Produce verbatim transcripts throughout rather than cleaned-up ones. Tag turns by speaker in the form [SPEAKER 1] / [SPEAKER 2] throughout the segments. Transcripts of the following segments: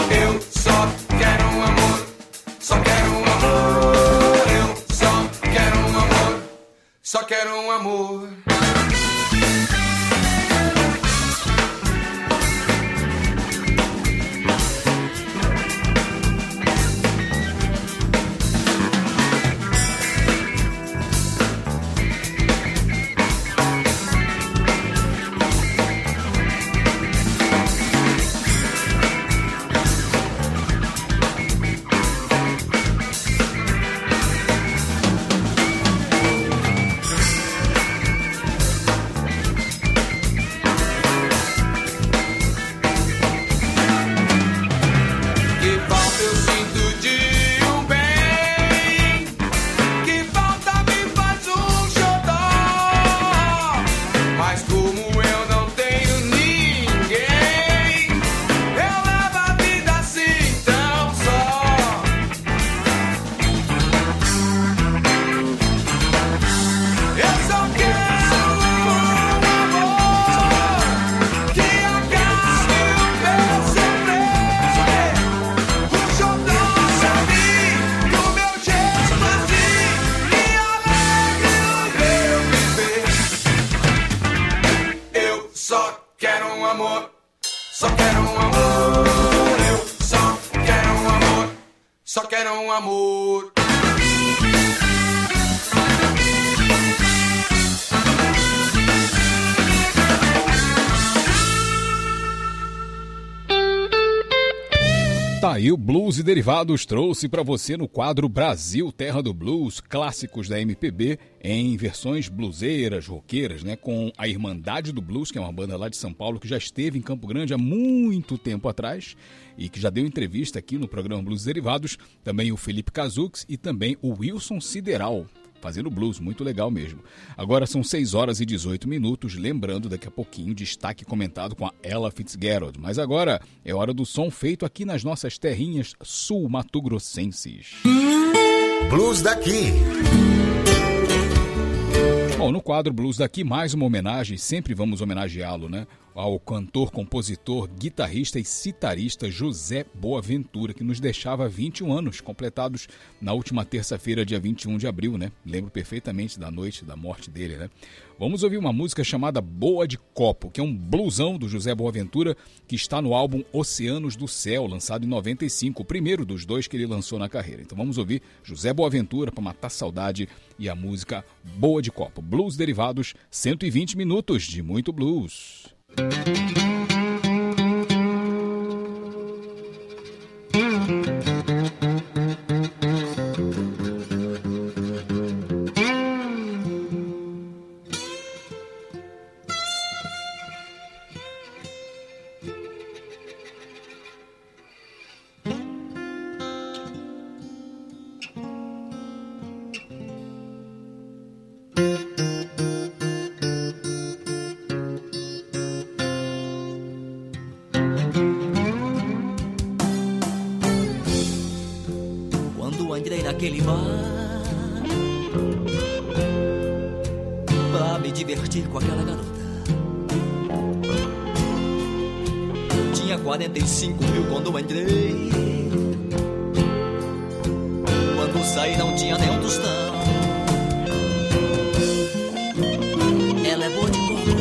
[SPEAKER 1] Eu só quero um amor, só quero um amor. Eu só quero um amor, só quero um amor.
[SPEAKER 2] Tá aí o Blues e Derivados trouxe para você no quadro Brasil, Terra do Blues, clássicos da M P B em versões bluseiras, roqueiras, né? Com a Irmandade do Blues, que é uma banda lá de São Paulo que já esteve em Campo Grande há muito tempo atrás e que já deu entrevista aqui no programa Blues e Derivados. Também o Felipe Cazux e também o Wilson Sideral, fazendo blues, muito legal mesmo. Agora são seis horas e dezoito minutos, lembrando daqui a pouquinho destaque comentado com a Ella Fitzgerald. Mas agora é hora do som feito aqui nas nossas terrinhas sul-mato-grossenses.
[SPEAKER 3] Blues daqui.
[SPEAKER 2] Bom, no quadro Blues daqui, mais uma homenagem, sempre vamos homenageá-lo, né? Ao cantor, compositor, guitarrista e citarista José Boaventura, que nos deixava vinte e um anos, completados na última terça-feira, dia vinte e um de abril, né? Lembro perfeitamente da noite da morte dele, né? Vamos ouvir uma música chamada Boa de Copo, que é um blusão do José Boaventura, que está no álbum Oceanos do Céu, lançado em noventa e cinco, o primeiro dos dois que ele lançou na carreira. Então vamos ouvir José Boaventura para matar saudade e a música Boa de Copo. Blues Derivados, cento e vinte minutos de muito blues.
[SPEAKER 4] Naquele bar pra me divertir com aquela garota. Tinha quarenta e cinco mil quando entrei. Quando saí não tinha nem um tostão. Ela é boa de copo.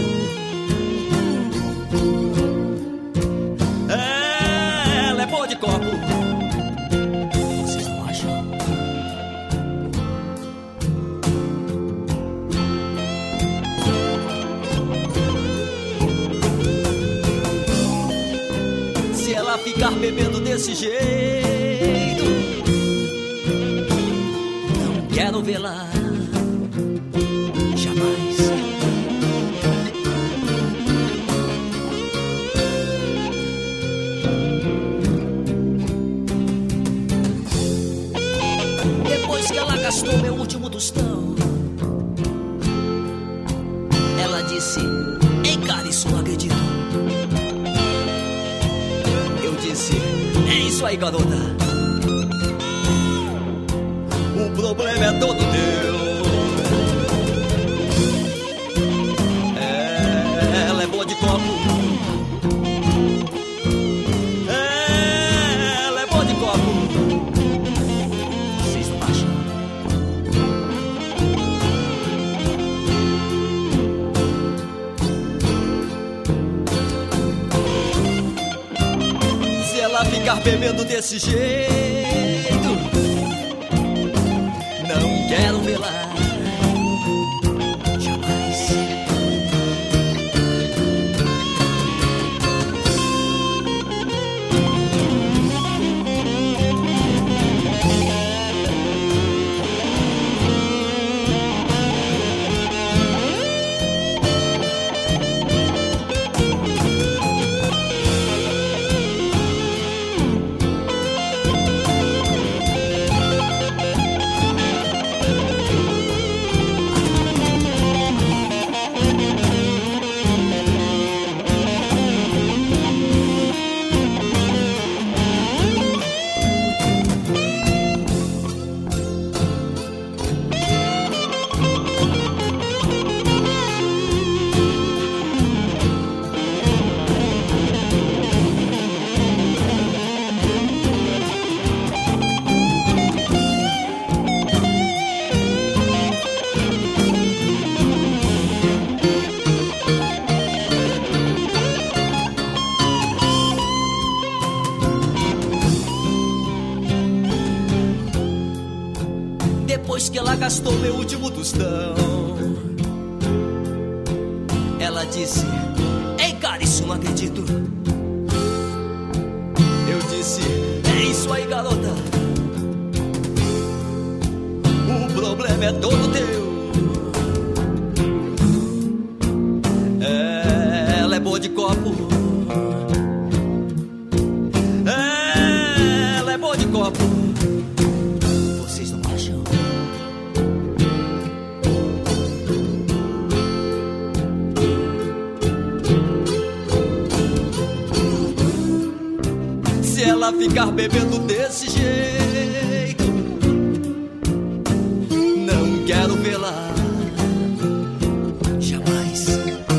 [SPEAKER 4] Ela é boa de copo. Ficar bebendo desse jeito, não quero vê-la jamais. Depois que ela gastou meu último tostão, ela disse: encare isso, não acredito. É isso aí, garota. O problema é todo teu. É, ela é boa de copo. É, ela ficar bebendo desse jeito, não quero vê-la. Que ela gastou meu último tostão, ela disse: ei, cara, isso não acredito. Eu disse: é isso aí, garota, o problema é todo teu. Ela é boa de copo, ela é boa de copo. Vocês não acham? Ela ficar bebendo desse jeito, não quero vê-la jamais.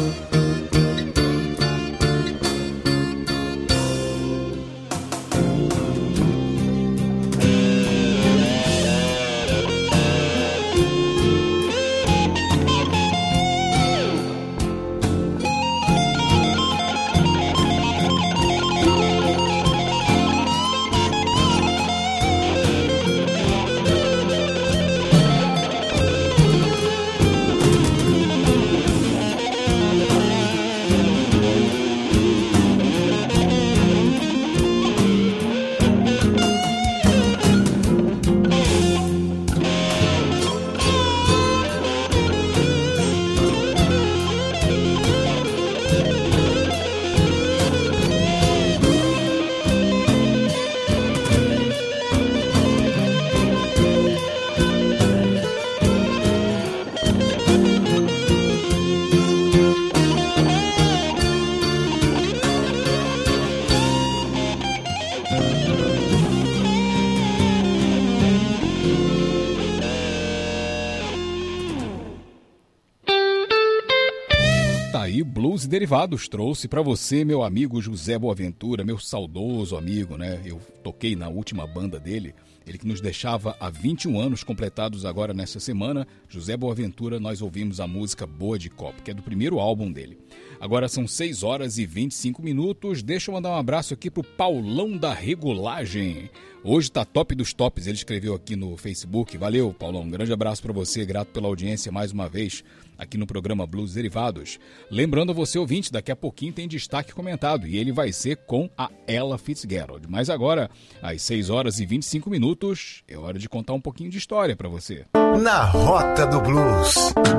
[SPEAKER 2] Blues e Derivados trouxe para você, meu amigo José Boaventura, meu saudoso amigo, né? Eu toquei na última banda dele, ele que nos deixava há vinte e um anos completados agora nessa semana. José Boaventura, nós ouvimos a música Boa de Copo, que é do primeiro álbum dele. Agora são seis horas e vinte e cinco minutos. Deixa eu mandar um abraço aqui pro Paulão da Regulagem. Hoje tá top dos tops, ele escreveu aqui no Facebook. Valeu, Paulão, um grande abraço para você, grato pela audiência mais uma vez aqui no programa Blues Derivados. Lembrando a você, ouvinte, daqui a pouquinho tem destaque comentado e ele vai ser com a Ella Fitzgerald. Mas agora, às seis horas e vinte e cinco minutos, é hora de contar um pouquinho de história para você.
[SPEAKER 3] Na Rota do Blues.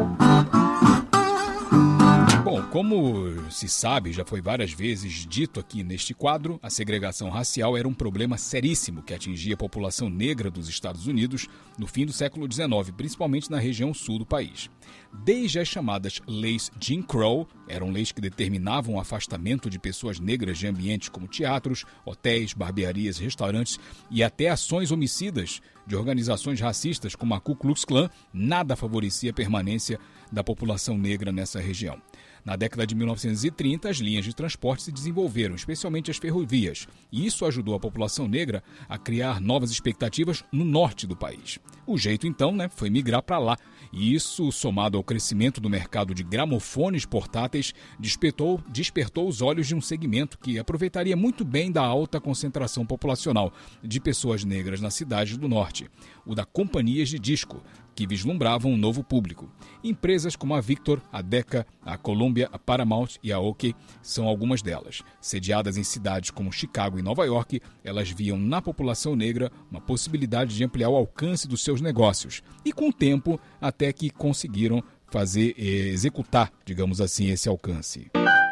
[SPEAKER 2] Bom, como se sabe, já foi várias vezes dito aqui neste quadro, a segregação racial era um problema seríssimo que atingia a população negra dos Estados Unidos no fim do século dezenove, principalmente na região sul do país. Desde as chamadas leis Jim Crow, eram leis que determinavam o afastamento de pessoas negras de ambientes como teatros, hotéis, barbearias, restaurantes e até ações homicidas de organizações racistas como a Ku Klux Klan, nada favorecia a permanência da população negra nessa região. Na década de mil novecentos e trinta, as linhas de transporte se desenvolveram, especialmente as ferrovias, e isso ajudou a população negra a criar novas expectativas no norte do país. O jeito, então, né, foi migrar para lá, e isso, somado ao crescimento do mercado de gramofones portáteis, despertou, despertou os olhos de um segmento que aproveitaria muito bem da alta concentração populacional de pessoas negras na cidade do norte, o da companhias de disco, que vislumbravam um novo público. Empresas como a Victor, a Decca, a Columbia, a Paramount e a OK são algumas delas. Sediadas em cidades como Chicago e Nova York, elas viam na população negra uma possibilidade de ampliar o alcance dos seus negócios. E com o tempo, até que conseguiram fazer, eh, executar, digamos assim, esse alcance.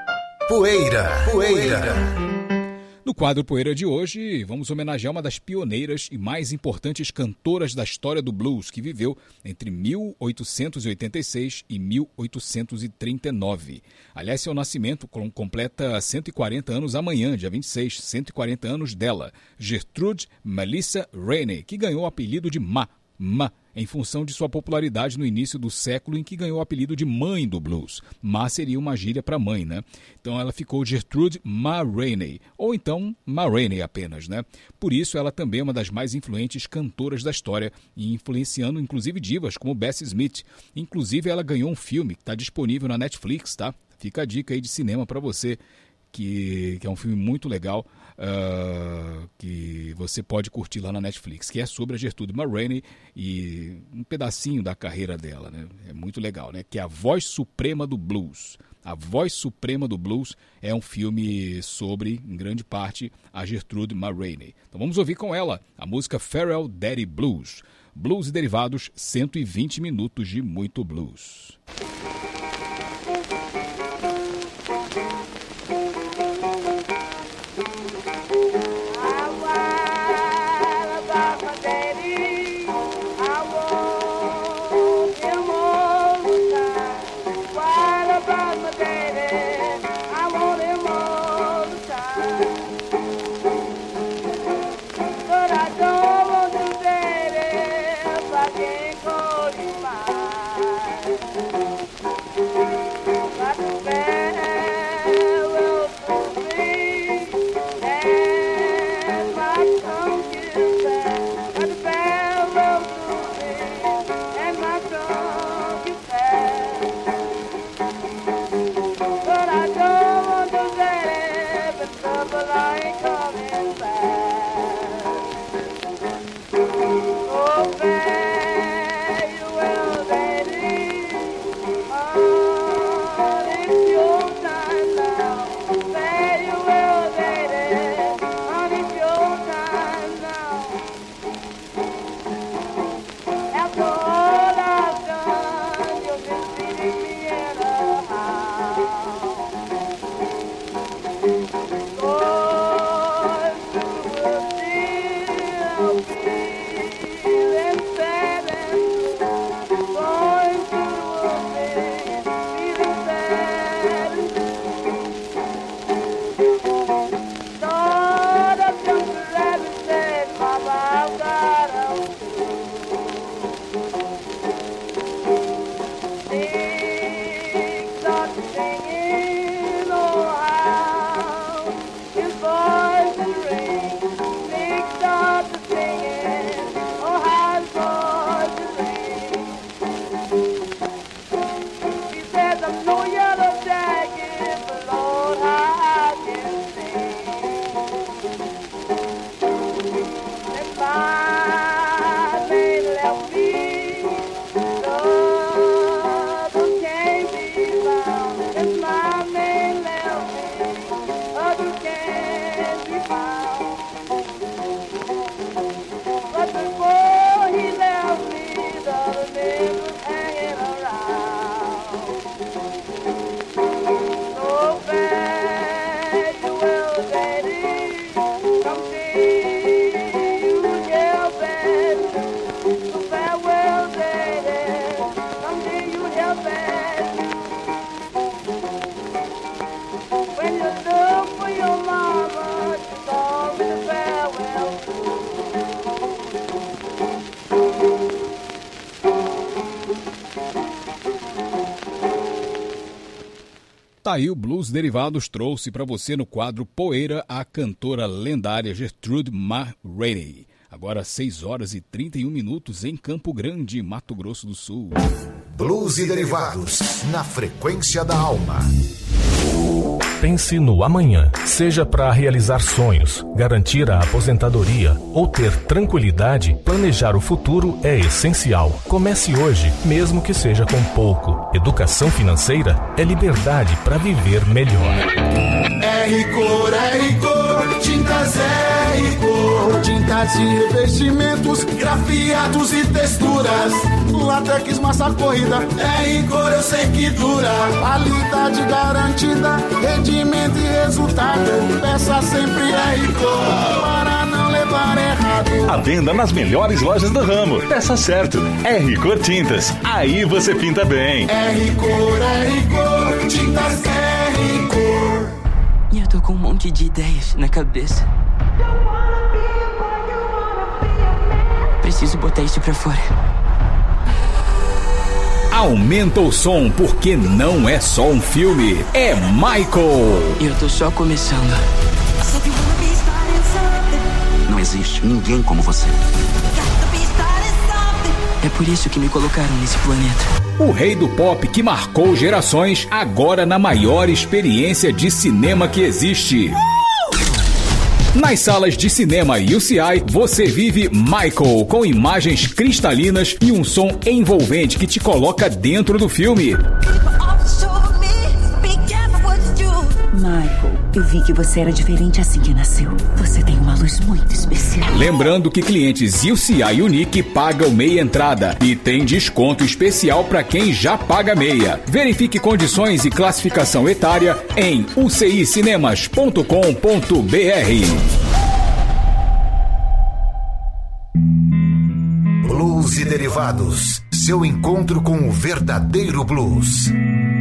[SPEAKER 3] Poeira, poeira.
[SPEAKER 2] No quadro Poeira de hoje, vamos homenagear uma das pioneiras e mais importantes cantoras da história do blues, que viveu entre mil oitocentos e oitenta e seis e mil oitocentos e trinta e nove. Aliás, seu nascimento completa cento e quarenta anos amanhã, dia vinte e seis, cento e quarenta anos dela, Gertrude Melissa Rainey, que ganhou o apelido de Ma, Ma, em função de sua popularidade no início do século, em que ganhou o apelido de Mãe do Blues. Ma seria uma gíria para mãe, né? Então ela ficou Gertrude Ma Rainey, ou então Ma Rainey apenas, né? Por isso ela também é uma das mais influentes cantoras da história, e influenciando inclusive divas como Bessie Smith. Inclusive ela ganhou um filme que está disponível na Netflix, tá? Fica a dica aí de cinema para você, que, que é um filme muito legal, uh, que você pode curtir lá na Netflix, que é sobre a Gertrude Ma Rainey e um pedacinho da carreira dela, né? É muito legal, né? Que é a Voz Suprema do Blues. A Voz Suprema do Blues é um filme sobre, em grande parte, a Gertrude Ma Rainey. Então vamos ouvir com ela a música Farewell Daddy Blues. Blues e derivados, cento e vinte minutos de muito blues.
[SPEAKER 5] Bye.
[SPEAKER 2] Tá aí o Blues Derivados trouxe para você no quadro Poeira a cantora lendária Gertrude McRaney. Agora seis horas e trinta e um minutos em Campo Grande, Mato Grosso do Sul.
[SPEAKER 3] Blues e Derivados, na frequência da alma.
[SPEAKER 5] Pense no amanhã, seja para realizar sonhos, garantir a aposentadoria ou ter tranquilidade, planejar o futuro é essencial. Comece hoje, mesmo que seja com pouco. Educação financeira é liberdade para viver melhor.
[SPEAKER 6] R-Cor, R-Cor, tintas R-Cor, tintas e revestimentos, grafiados e texturas, látex, massa corrida, R-Cor eu sei que dura, qualidade garantida, rendimento e resultado, peça sempre R-Cor, para não levar errado.
[SPEAKER 7] A venda nas melhores lojas do ramo, peça certo, R-Cor Tintas, aí você pinta bem.
[SPEAKER 6] R-Cor, R-Cor, tintas R-Cor.
[SPEAKER 8] E eu tô com um monte de ideias na cabeça. Preciso botar isso pra fora.
[SPEAKER 2] Aumenta o som, porque não é só um filme, é Michael.
[SPEAKER 8] E eu tô só começando.
[SPEAKER 9] Não existe ninguém como você.
[SPEAKER 8] É por isso que me colocaram nesse planeta.
[SPEAKER 2] O rei do pop que marcou gerações, agora na maior experiência de cinema que existe. Nas salas de cinema U C I, você vive Michael, com imagens cristalinas e um som envolvente que te coloca dentro do filme.
[SPEAKER 10] Michael, eu vi que você era diferente assim que nasceu. Você tem uma luz muito especial.
[SPEAKER 2] Lembrando que clientes U C I Unique pagam meia entrada e tem desconto especial para quem já paga meia. Verifique condições e classificação etária em u c i cinemas ponto com ponto b r.
[SPEAKER 3] Blues e Derivados, seu encontro com o verdadeiro blues.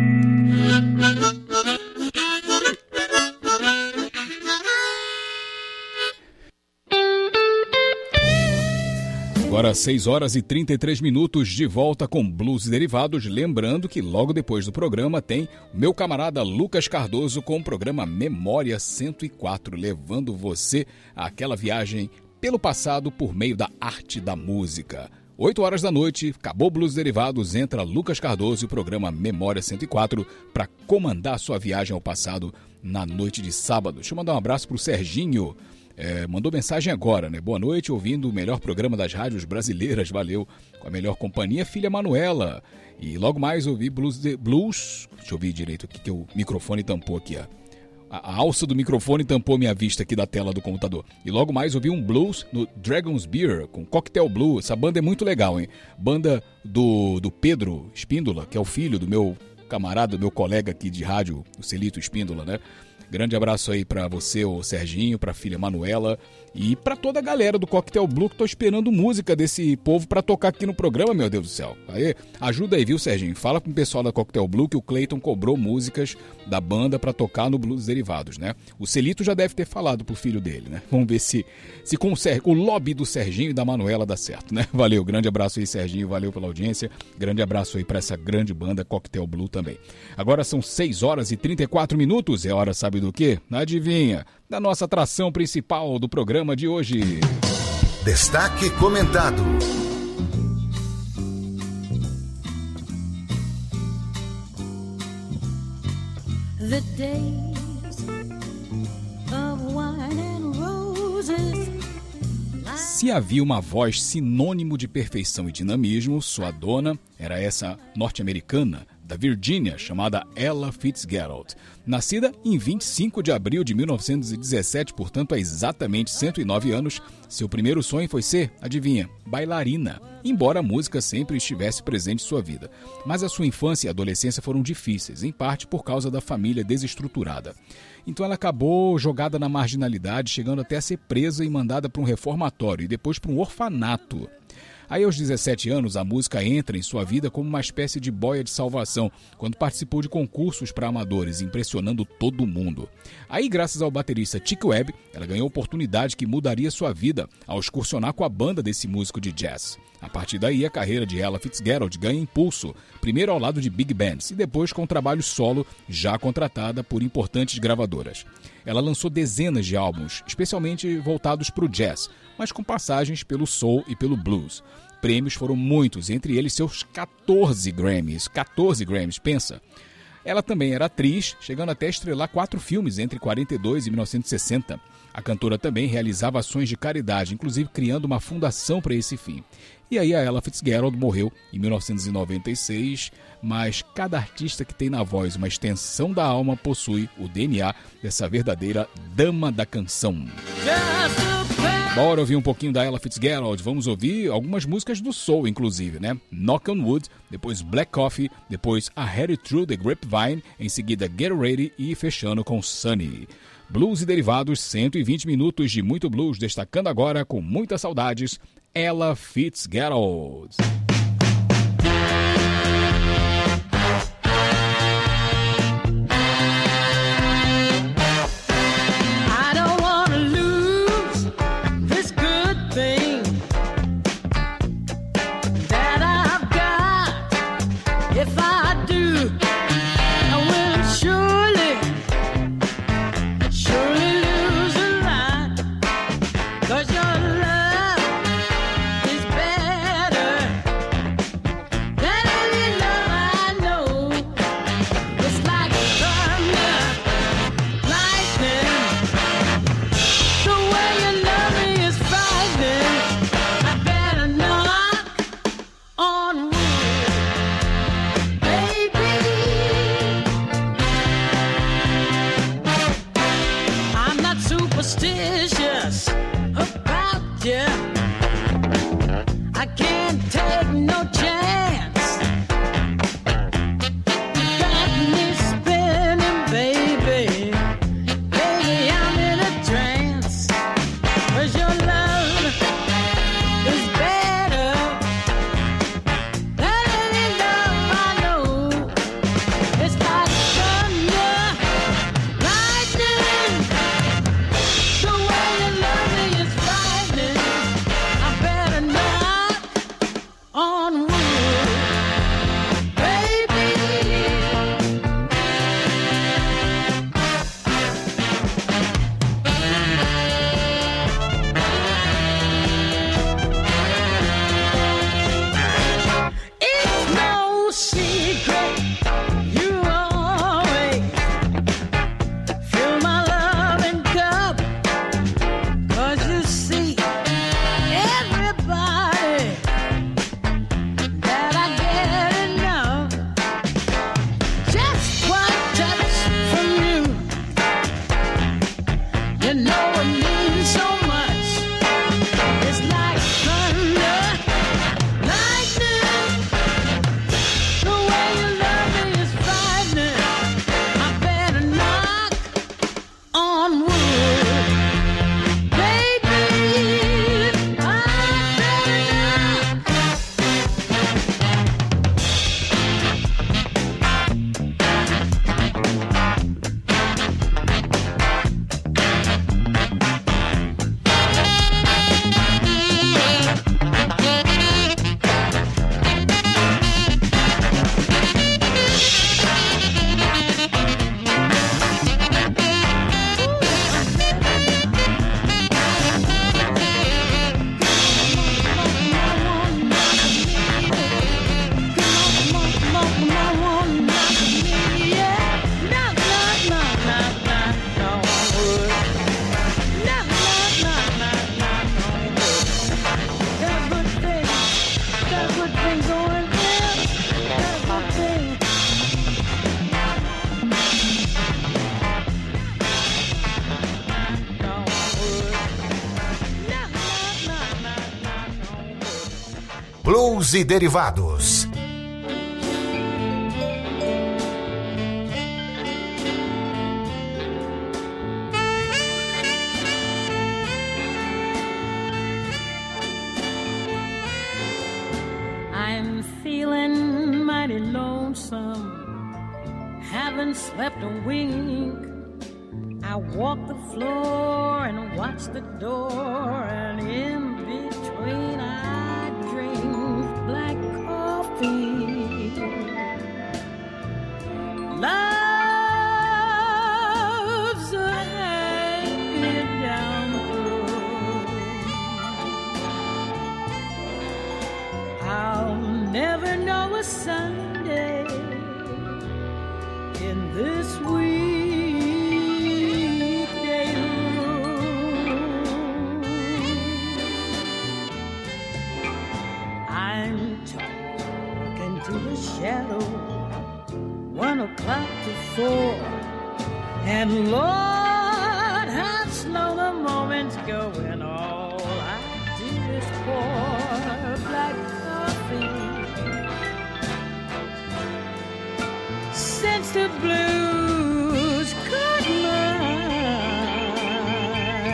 [SPEAKER 2] Agora seis horas e trinta e três minutos, de volta com Blues e Derivados. Lembrando que logo depois do programa tem o meu camarada Lucas Cardoso com o programa Memória cento e quatro, levando você àquela viagem pelo passado por meio da arte da música. oito horas da noite, acabou Blues e Derivados, entra Lucas Cardoso e o programa Memória cento e quatro para comandar sua viagem ao passado na noite de sábado. Deixa eu mandar um abraço pro Serginho. É, mandou mensagem agora, né? Boa noite, ouvindo o melhor programa das rádios brasileiras, valeu. Com a melhor companhia, filha Manuela. E logo mais ouvi Blues, de, blues deixa eu ouvir direito aqui, que o microfone tampou aqui, ó. A, a alça do microfone tampou minha vista aqui da tela do computador. E logo mais ouvi um blues no Dragon's Beer, com Cocktail Blue. Essa banda é muito legal, hein? Banda do, do Pedro Espíndola, que é o filho do meu camarada, do meu colega aqui de rádio, o Celito Espíndola, né? Grande abraço aí pra você, o Serginho, pra filha Manuela e pra toda a galera do Cocktail Blue que tô esperando música desse povo pra tocar aqui no programa, meu Deus do céu. Aí, ajuda aí, viu, Serginho? Fala com o pessoal da Cocktail Blue que o Clayton cobrou músicas da banda pra tocar no Blues Derivados, né? O Celito já deve ter falado pro filho dele, né? Vamos ver se, se com o, Ser... o lobby do Serginho e da Manuela dá certo, né? Valeu, grande abraço aí, Serginho, valeu pela audiência. Grande abraço aí pra essa grande banda Cocktail Blue também. Agora são seis horas e trinta e quatro minutos, é hora, sabe do quê? Adivinha? Da nossa atração principal do programa de hoje.
[SPEAKER 3] Destaque comentado.
[SPEAKER 11] The days of wine and roses.
[SPEAKER 2] Se havia uma voz sinônimo de perfeição e dinamismo, sua dona era essa norte-americana da Virgínia, chamada Ella Fitzgerald. Nascida em vinte e cinco de abril de mil novecentos e dezessete, portanto há exatamente cento e nove anos, seu primeiro sonho foi ser, adivinha, bailarina, embora a música sempre estivesse presente em sua vida. Mas a sua infância e adolescência foram difíceis, em parte por causa da família desestruturada. Então ela acabou jogada na marginalidade, chegando até a ser presa e mandada para um reformatório e depois para um orfanato. Aí aos dezessete anos, a música entra em sua vida como uma espécie de boia de salvação, quando participou de concursos para amadores, impressionando todo mundo. Aí, graças ao baterista Chick Webb, ela ganhou oportunidade que mudaria sua vida ao excursionar com a banda desse músico de jazz. A partir daí, a carreira de Ella Fitzgerald ganha impulso, primeiro ao lado de big bands e depois com trabalho solo, já contratada por importantes gravadoras. Ela lançou dezenas de álbuns, especialmente voltados para o jazz, mas com passagens pelo soul e pelo blues. Prêmios foram muitos, entre eles seus catorze Grammys. catorze Grammys, pensa! Ela também era atriz, chegando até a estrelar quatro filmes entre quarenta e dois e mil novecentos e sessenta. A cantora também realizava ações de caridade, inclusive criando uma fundação para esse fim. E aí a Ella Fitzgerald morreu em mil novecentos e noventa e seis, mas cada artista que tem na voz uma extensão da alma possui o D N A dessa verdadeira dama da canção. Bora ouvir um pouquinho da Ella Fitzgerald. Vamos ouvir algumas músicas do soul, inclusive, né? Knock on Wood, depois Black Coffee, depois I Heard It Through the Grapevine, em seguida Get Ready e fechando com Sunny. Blues e derivados, cento e vinte minutos de muito blues, destacando agora com muitas saudades, Ella Fitzgerald.
[SPEAKER 3] Blues e derivados.
[SPEAKER 11] I'm feeling mighty lonesome, haven't slept a wink. I walk the floor and watch the door, and in between I drink. a Sunday in this weekday room. I'm talking to the shadow, one o'clock to four, and Lord, how slow the moments go when all I do is pour black coffee. Since the blues caught mine,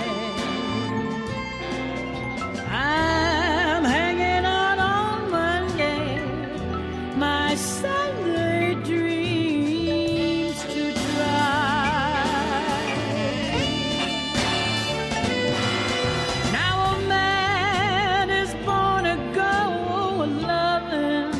[SPEAKER 11] I'm hanging out on Monday, my Sunday dreams to try. Now a man is born to go loving,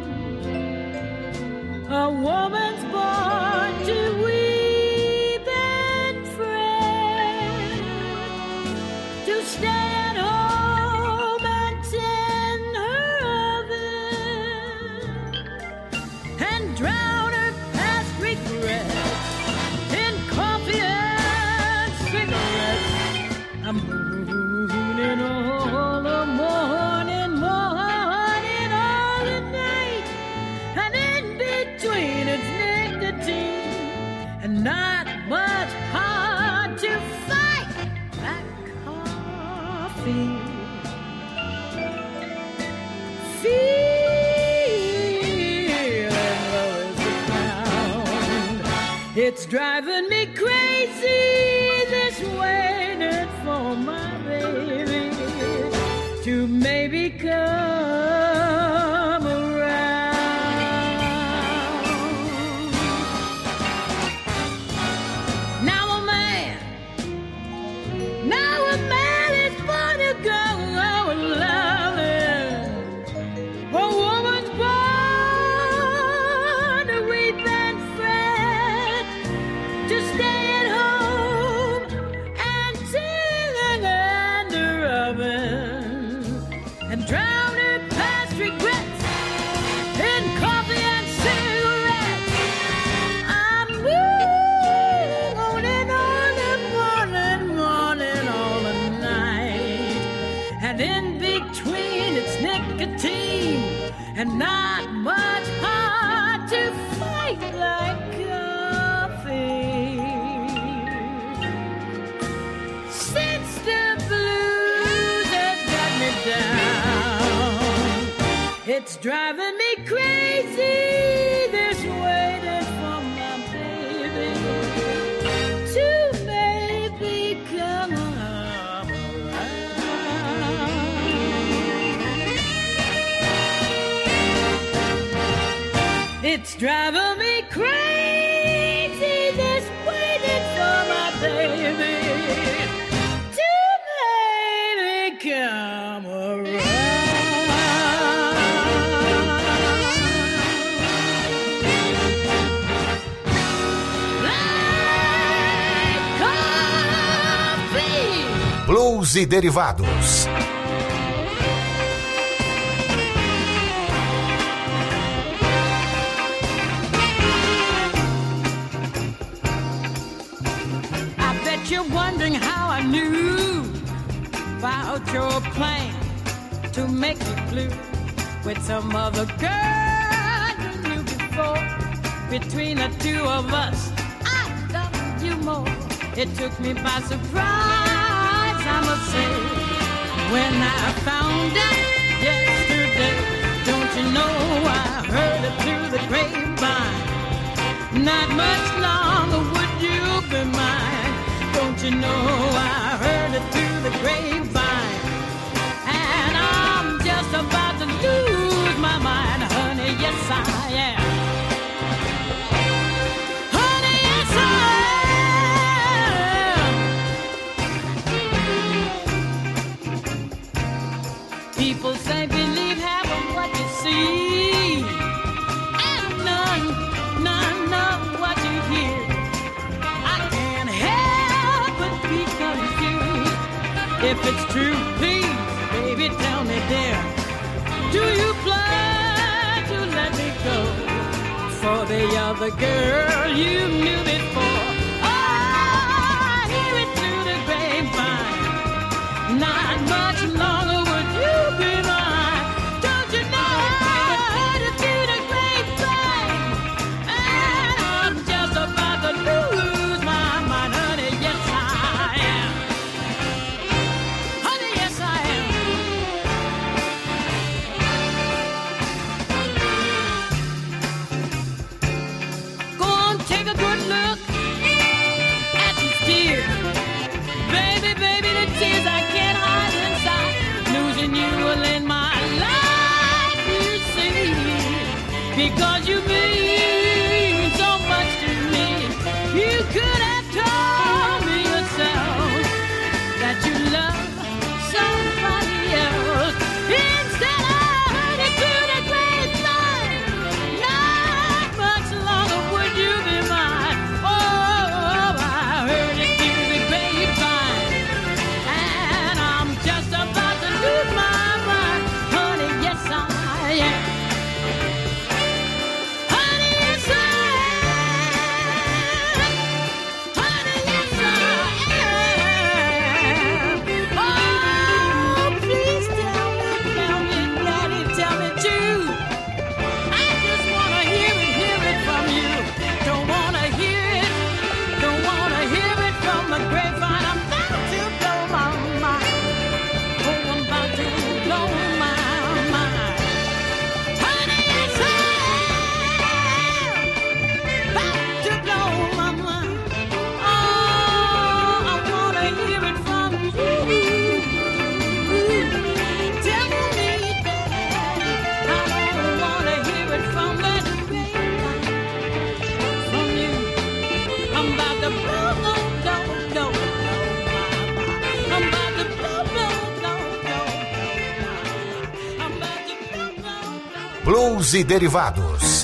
[SPEAKER 11] a woman's born to weep and fret, to stay at home and tend her oven, and drown her past regrets in coffee and cigarettes. I'm mooning all the morning, morning, all the night, and in between it's nicotine and not much hard to fight that coffee. Feeling low as the ground, it's driving me crazy, this waiting for my baby to maybe come around. Now a man, now a man is born to go loving, a woman's born to weep and fret, to stay at home and sing and her oven, and drown her past regrets in coffee and cigarettes. I'm moving on and on and morning, morning, all the night, and in between it's nicotine and not much hard to fight like coffee. Since the blues has got me down, it's driving me crazy, this waiting for my baby to maybe come around. It's driving me crazy, this waiting for my baby to maybe come around.
[SPEAKER 3] Blues e derivados.
[SPEAKER 11] I bet you're wondering how I knew about your plan to make me blue with some other girl you knew before. Between the two of us, I love you more. It took me by surprise, I must say, when I found out yesterday. Don't you know I heard it through the grapevine? Not much longer would you be mine. Don't you know I heard it through the grapevine? And I'm just about to lose my mind, honey, yes I am. Honey, yes I am. People say believe half of what you see, and none, none of what you hear. I can't help but be confused. If it's true, please, baby, tell me, dear, do you plan to me go for the other girl you knew before. Oh, I hear it through the grapevine. Not much longer would you be mine. Don't you know I heard it through the grapevine? And I'm just about to lose my mind, honey. Yes, I am. Honey, yes, I am. Go on, take a good look at these tears. Baby, baby, the tears I can't hide inside. Losing you will end my life, you see. Because you mean so much to me. You could have told me yourself that you love somebody else. Instead I heard it through the grapevine. Not much longer would you be mine. Oh, I heard it through the grapevine. And I'm just about to lose my mind. Honey, yes I am. Honey, yes I am. Honey, yes I am. Oh, please tell me, tell me, daddy, tell me too. I just wanna hear it, hear it from you. Don't wanna hear it, don't wanna hear it from the grapevine. I'm about to blow my mind. Oh, I'm about to blow my mind. Honey, yes I am. About to blow my mind. Oh, I wanna hear it from you. Tell me, daddy, I don't wanna hear it from that grapevine. From you, I'm about to blow, blow, blow, blow, blow my mind. I'm about to blow, blow, blow, blow, blow. I'm about to blow, blow, blow.
[SPEAKER 3] Blues e derivados.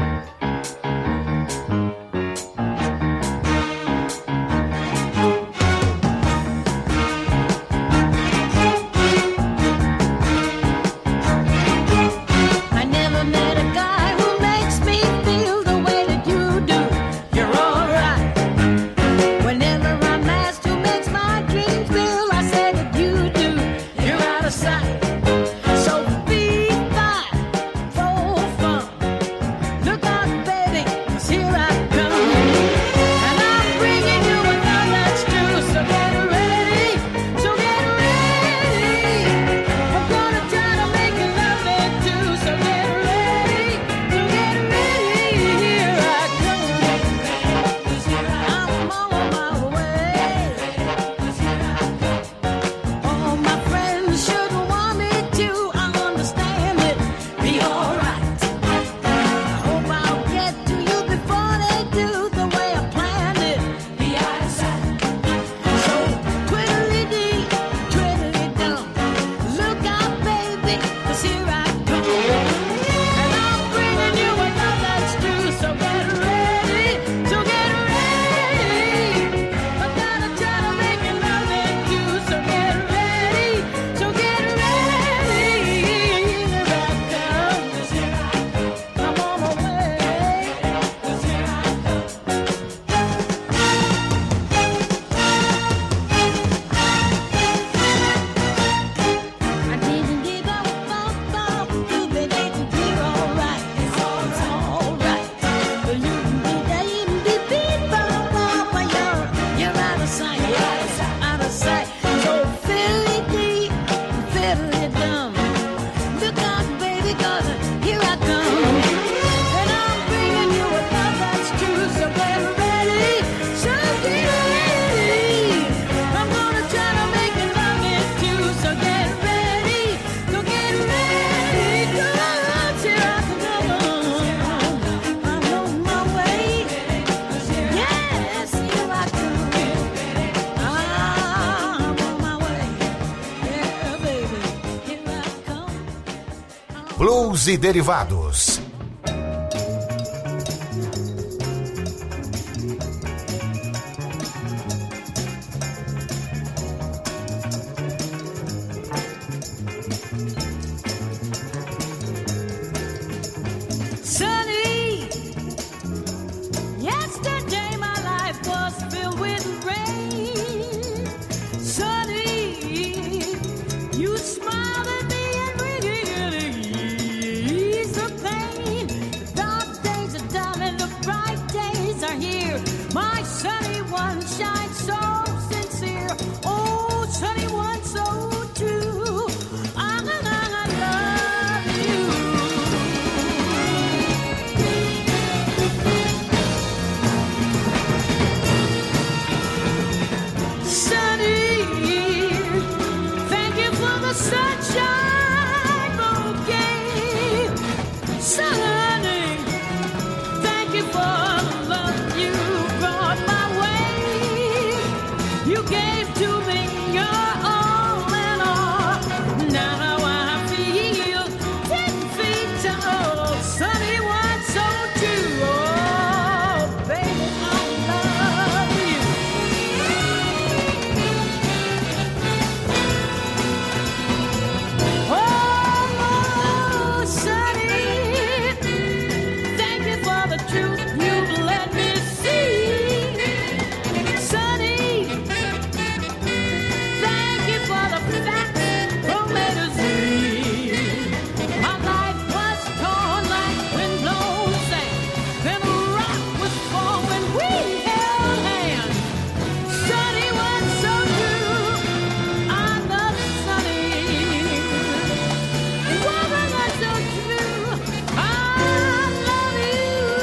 [SPEAKER 11] I never met a guy who makes me feel the way that you do. You're alright. Whenever I'm asked who makes my dreams feel, I say that you do. You're out of sight. So be fine, full fun. Look out, baby, 'cause here I come. And I'm bringing you a love that's true. So get ready, so get ready. I'm gonna try to make you love it too. So get ready, so get ready. Here I come. I'm on my way. All my friends should want me to. I understand it. Be alright. I hope I'll get to you before they do, the way I planned it. Be out of sight. So twiddly-dee, twiddly-dum. Look out, baby, 'cause here I come. And I'm bringing you a love that's true. So get ready, so get ready. I gotta try to make you love it too. So get ready, so get ready. Here I come. I'm on my way. I didn't give up, up, up. You've been able to be alright. It's all, it's alright. But you can be there, you can be beat, bop, bop, but you're, you're out of sight, out of sight, out of sight. So fiddly-dee, fiddly-dum. Look out, baby, 'cause here I come. And I'm bringing you a love that's true. So get ready, so get ready. I'm gonna try to make you love it too. So get ready, so get ready. 'Cause here I come. I'm on my way. Yes, here I come. I'm on my way. Yeah, baby, here I come.
[SPEAKER 3] Blues e derivados.
[SPEAKER 11] the sunshine bouquet. Sunny, thank you for the love you brought my way. You gave to me your all and all. Now I feel ten feet tall. Sunny one, so true. Oh, baby, I love you. Oh, Sunny, thank you for the truth you've let me see. Sunny, thank you for the facts from A to Z. My life was torn like windblown sand. Then a rock was formed when we held hands. Sunny was so true. I love Sunny. Woman was so true. I love you.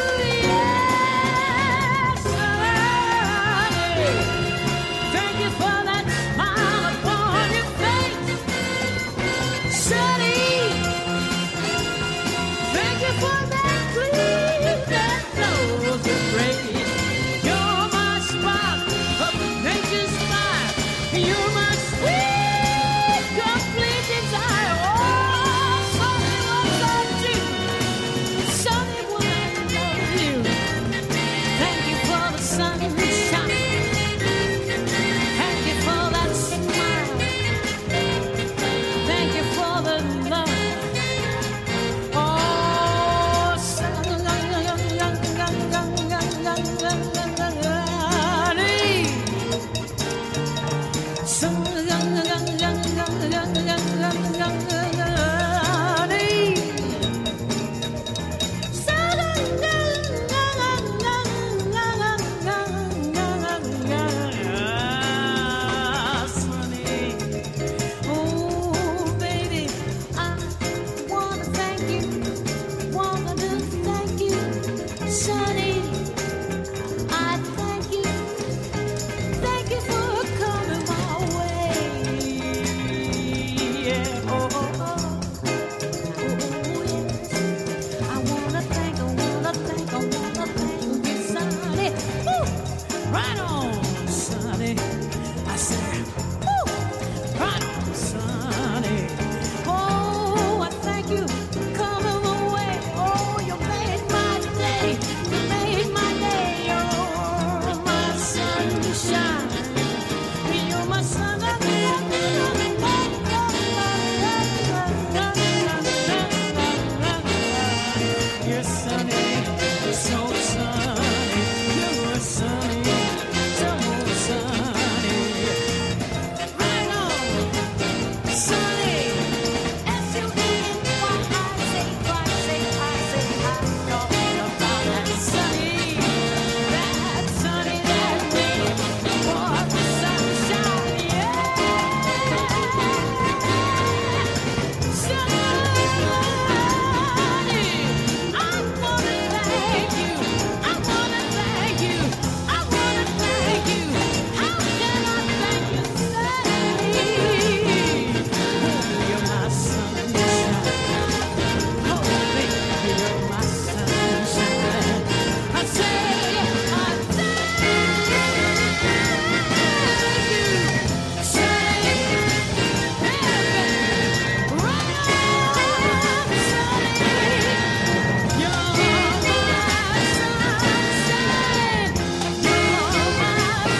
[SPEAKER 11] Yes, Sunny. Thank you for that smile upon your face. Sunny, thank you for that breeze that blows your grace. You're my spark of nature's fire. You're my sweet, complete desire. Oh, Sunny, what's up to you? Sunny, what I love you. Thank you for the sunshine. Thank you for that smile. Thank you for the love. Oh, Sunny. Sunny. Oh, baby, I wanna thank you, wanna do thank you, Sunny. I thank you, thank you for coming my way. Yeah, oh, oh, oh, oh, yes. I wanna thank, I wanna thank, I wanna thank you, Sunny. Woo! Right on, Sunny. I said, woo! Right on, Sunny. Oh, I thank you for coming away. Oh, you made my day. You made my day. Oh, my sunshine. You're my sun. You're sunny, so sunny. You're sunny, so sunny. Right on, sunny. S U N Y I say, I say, I say, I'm talking about that sunny, that sunny, that rain, for the sunshine, yeah. Sunny, I wanna thank you, I wanna thank you, I wanna thank you. How can I thank you, Sunny? Oh, you're my sunshine. Oh, baby, you're my sunshine. I say, I thank you, Sunny. Right on, Sunny. You're my sunshine. You're my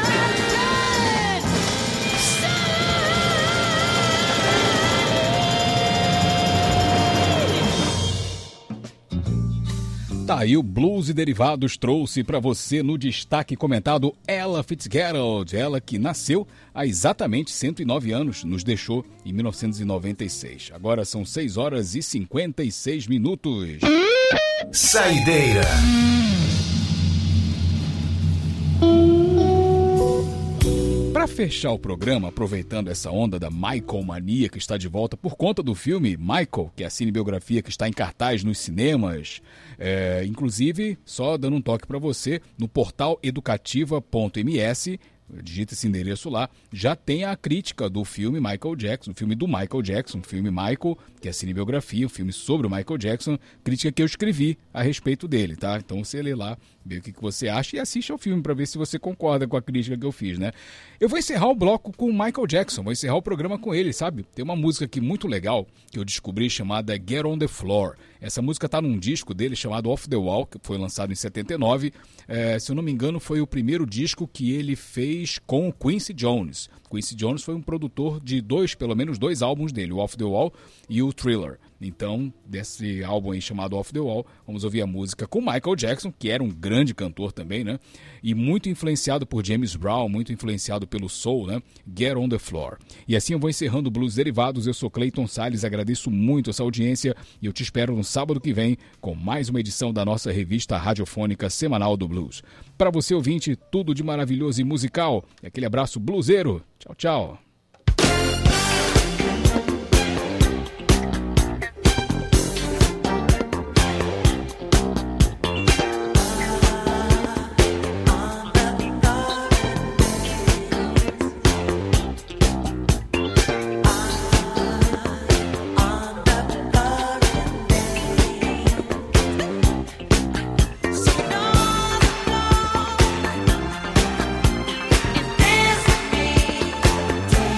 [SPEAKER 2] Tá aí, o Blues e Derivados trouxe para você no destaque comentado Ella Fitzgerald, ela que nasceu há exatamente cento e nove anos, nos deixou em mil novecentos e noventa e seis. Agora são seis horas e cinquenta e seis minutos.
[SPEAKER 3] Saideira.
[SPEAKER 2] Para fechar o programa, aproveitando essa onda da Michael Mania que está de volta por conta do filme Michael, que é a cinebiografia que está em cartaz nos cinemas, é, inclusive, só dando um toque para você, no portal educativa ponto m s digita esse endereço lá, já tem a crítica do filme Michael Jackson, o filme do Michael Jackson, o filme Michael, que é a cinebiografia, um filme sobre o Michael Jackson, crítica que eu escrevi a respeito dele, tá? Então você lê lá, vê o que você acha e assiste ao filme para ver se você concorda com a crítica que eu fiz, né? Eu vou encerrar o bloco com o Michael Jackson, vou encerrar o programa com ele, sabe? Tem uma música aqui muito legal que eu descobri chamada Get on the Floor. Essa música tá num disco dele chamado Off the Wall, que foi lançado em setenta e nove. É, se eu não me engano, foi o primeiro disco que ele fez com o Quincy Jones. Quincy Jones foi um produtor de dois, pelo menos dois álbuns dele, o Off the Wall e o Thriller. Então, desse álbum aí chamado Off the Wall, vamos ouvir a música com Michael Jackson, que era um grande cantor também, né? E muito influenciado por James Brown, muito influenciado pelo soul, né? Get on the Floor. E assim eu vou encerrando o Blues Derivados. Eu sou Clayton Salles, agradeço muito essa audiência e eu te espero no sábado que vem com mais uma edição da nossa revista radiofônica semanal do Blues. Para você ouvinte, tudo de maravilhoso e musical. E aquele abraço bluseiro. Tchau, tchau.
[SPEAKER 6] Take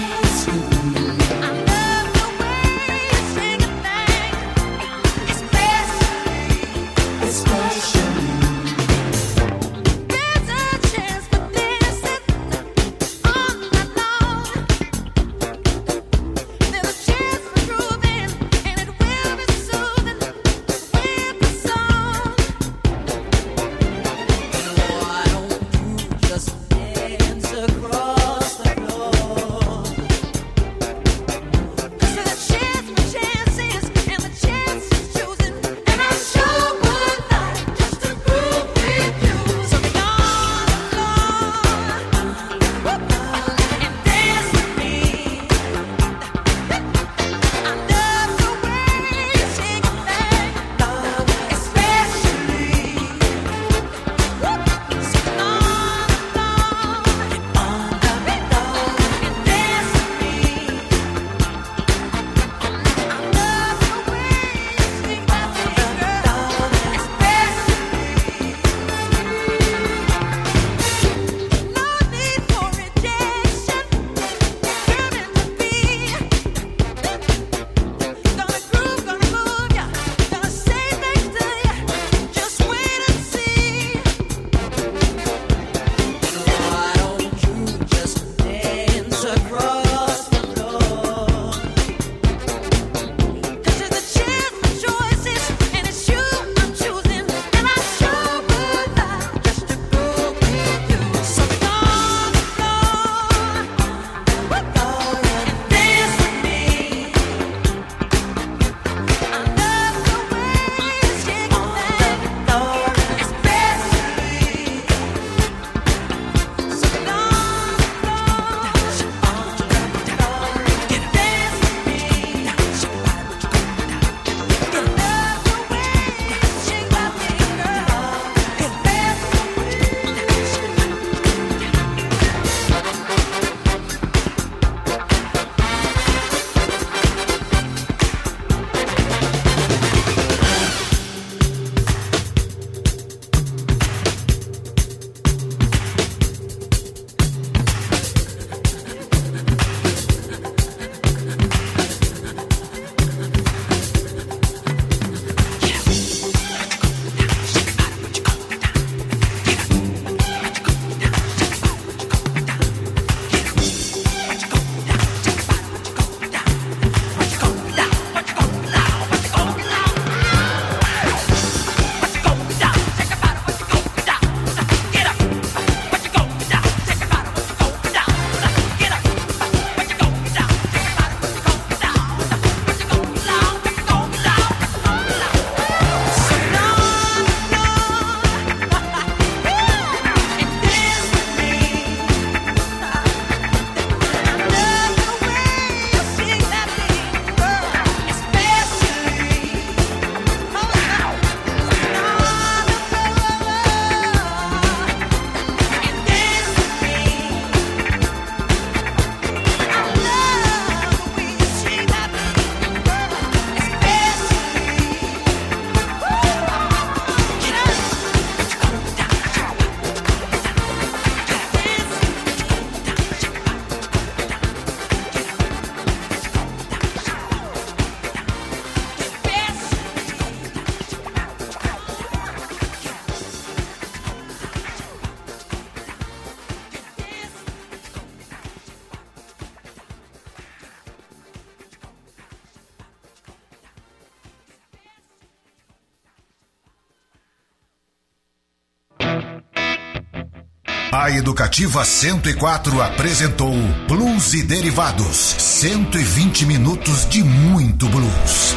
[SPEAKER 3] A Educativa cento e quatro apresentou Blues e Derivados. cento e vinte minutos de muito blues.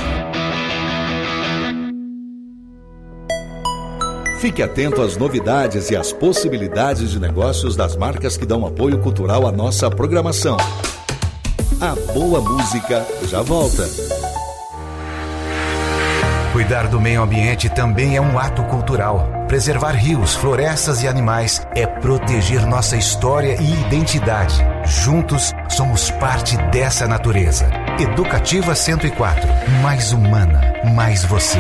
[SPEAKER 12] Fique atento às novidades e às possibilidades de negócios das marcas que dão apoio cultural à nossa programação. A boa música já volta.
[SPEAKER 3] Cuidar do meio ambiente também é um ato cultural. Preservar rios, florestas e animais é proteger nossa história e identidade. Juntos, somos parte dessa natureza. Educativa cento e quatro. Mais humana, mais você.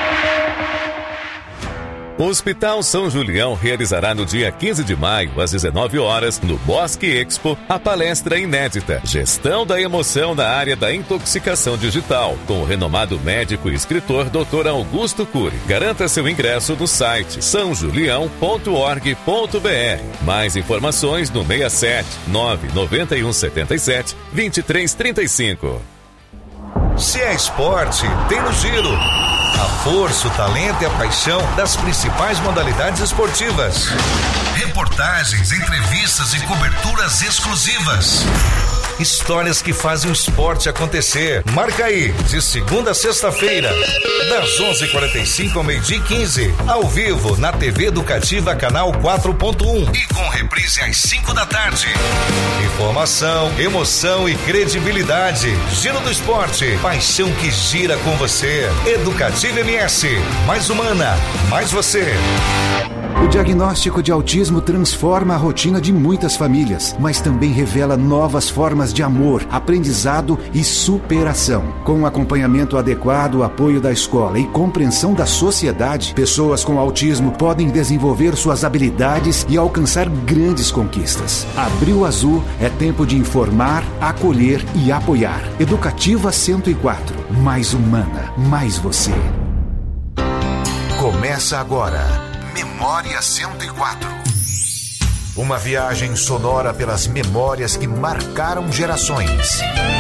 [SPEAKER 13] O Hospital São Julião realizará no dia quinze de maio, às dezenove horas, no Bosque Expo, a palestra inédita Gestão da Emoção na área da intoxicação digital, com o renomado médico e escritor doutor Augusto Cury. Garanta seu ingresso no site são julião ponto org ponto br. Mais informações no seis sete nove nove um sete sete dois três três cinco.
[SPEAKER 3] Se é esporte, tem no Giro. A força, o talento e a paixão das principais modalidades esportivas. Reportagens, entrevistas e coberturas exclusivas. Histórias que fazem o esporte acontecer. Marca aí, de segunda a sexta-feira, das onze e quarenta e cinco ao meio-dia e quinze, ao vivo na T V Educativa Canal quatro ponto um e com reprise às cinco da tarde. Informação, emoção e credibilidade. Giro do Esporte, paixão que gira com você. Educativa M S, mais humana, mais você.
[SPEAKER 14] O diagnóstico de autismo transforma a rotina de muitas famílias, mas também revela novas formas de amor, aprendizado e superação. Com um acompanhamento adequado, apoio da escola e compreensão da sociedade, pessoas com autismo podem desenvolver suas habilidades e alcançar grandes conquistas. Abril Azul é tempo de informar, acolher e apoiar. Educativa cento e quatro. Mais humana, mais você.
[SPEAKER 3] Começa agora. Memória cento e quatro. Uma viagem sonora pelas memórias que marcaram gerações.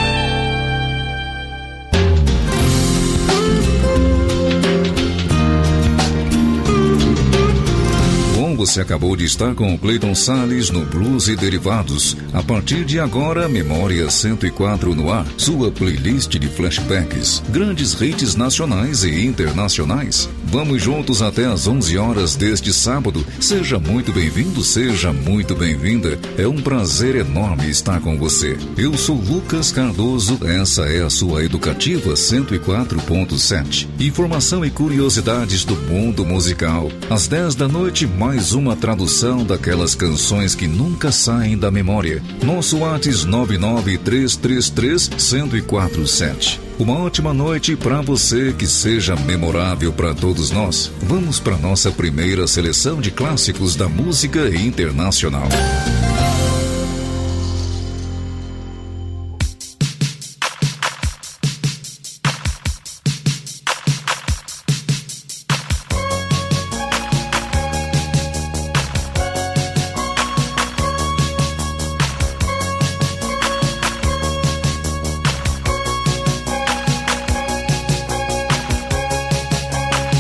[SPEAKER 15] Você acabou de estar com o Cleiton Salles no Blues e Derivados. A partir de agora, Memória cento e quatro no ar. Sua playlist de flashbacks. Grandes hits nacionais e internacionais. Vamos juntos até às onze horas deste sábado. Seja muito bem-vindo, seja muito bem-vinda. É um prazer enorme estar com você. Eu sou Lucas Cardoso. Essa é a sua Educativa cento e quatro ponto sete. Informação e curiosidades do mundo musical. Às dez da noite, mais uma tradução daquelas canções que nunca saem da memória. Nosso WhatsApp nove nove três três três um zero quatro sete. Uma ótima noite para você, que seja memorável para todos nós. Vamos para nossa primeira seleção de clássicos da música internacional.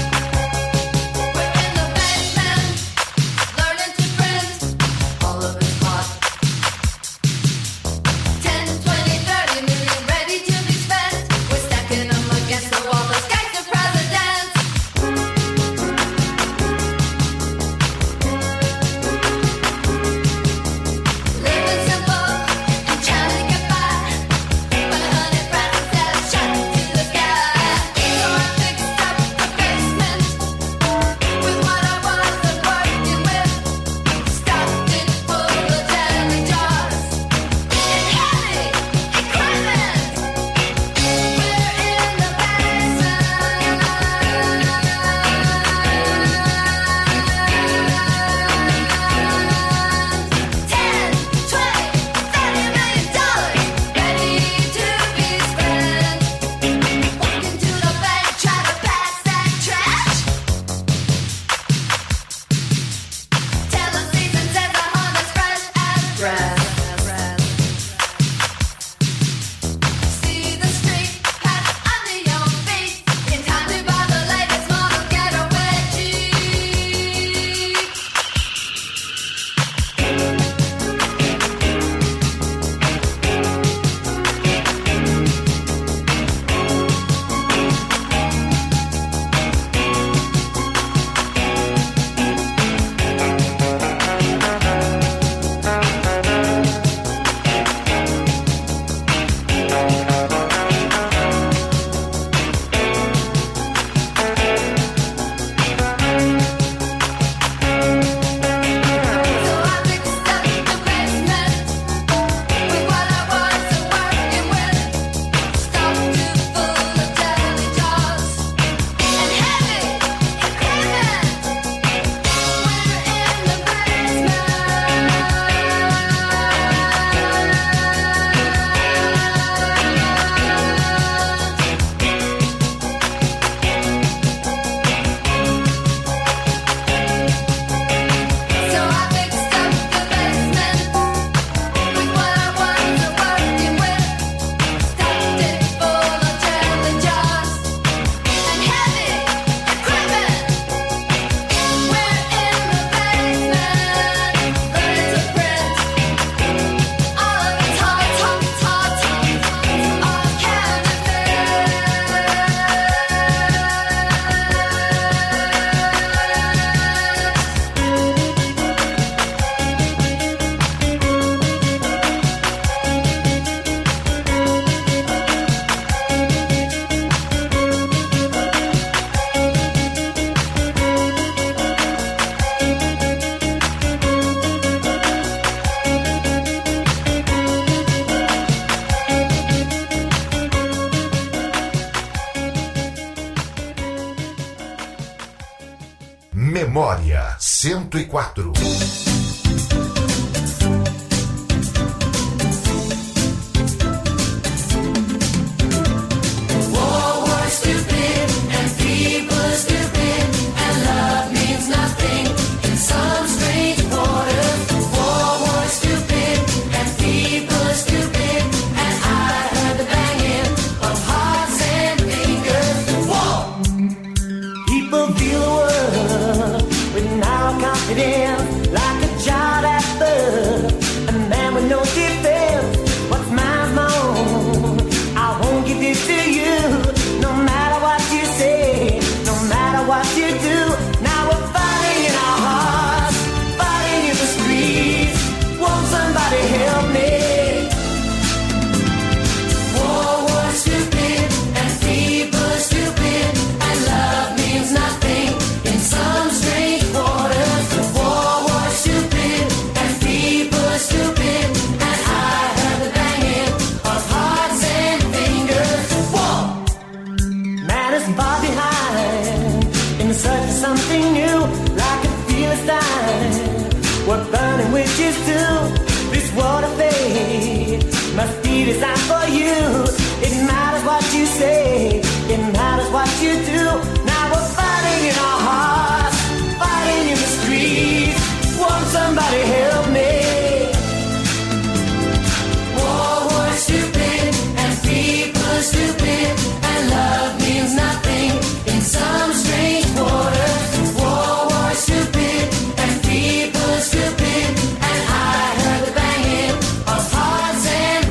[SPEAKER 6] All of it.
[SPEAKER 3] Memória cento e quatro.
[SPEAKER 16] Designed for you. It matters what you say, it matters what you do. Now we're fighting in our hearts, fighting in the streets. Won't somebody help me? War was stupid and people are stupid and love means nothing in some strange waters. War was stupid and people are stupid and I heard the banging of hearts and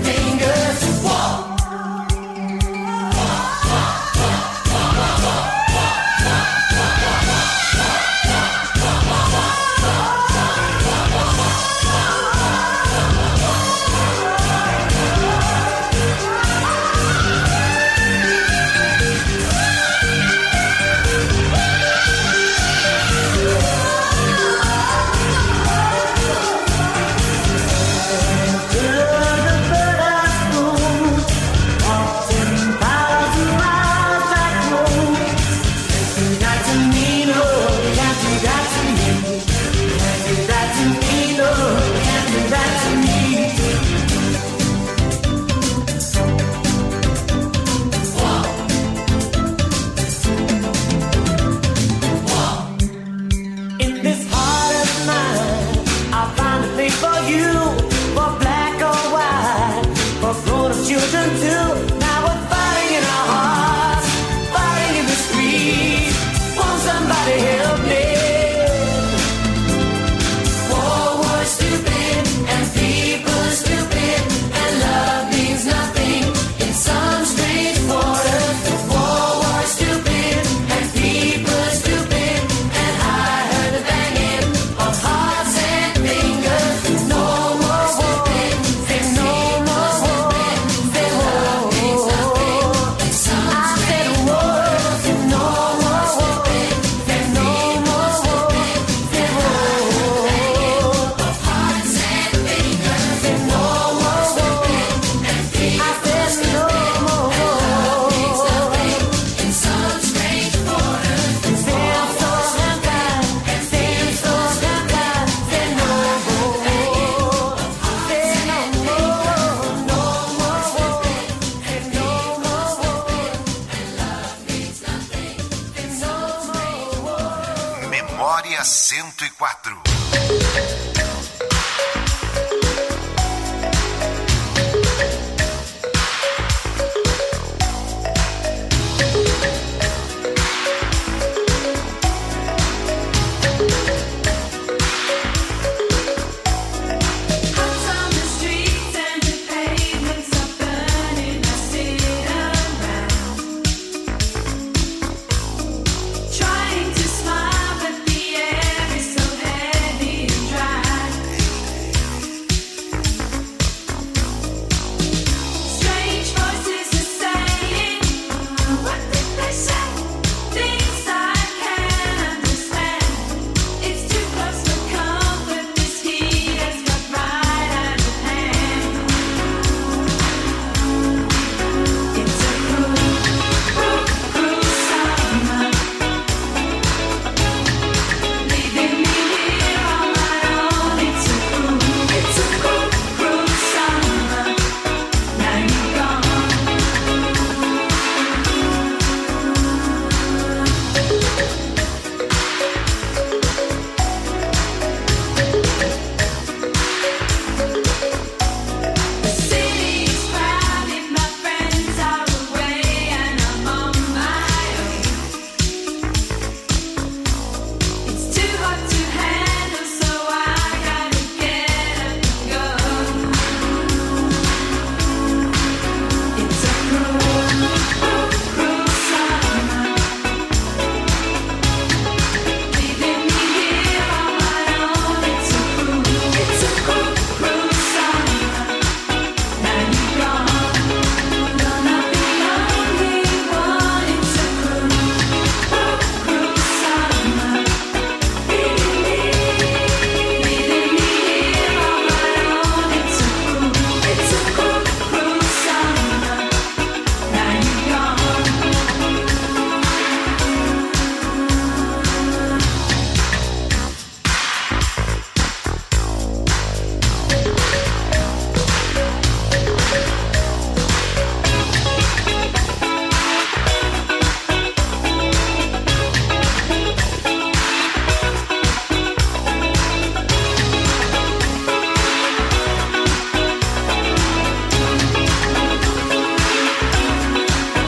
[SPEAKER 3] Memória cento e quatro.